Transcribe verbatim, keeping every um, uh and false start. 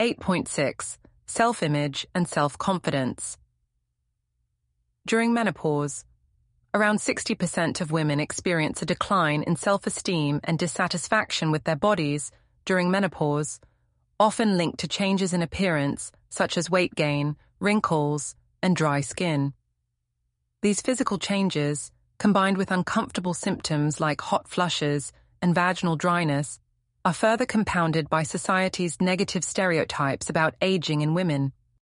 eight point six. Self-image and self-confidence. During menopause, around sixty percent of women experience a decline in self-esteem and dissatisfaction with their bodies during menopause, often linked to changes in appearance such as weight gain, wrinkles, and dry skin. These physical changes, combined with uncomfortable symptoms like hot flushes and vaginal dryness, are further compounded by society's negative stereotypes about aging in women.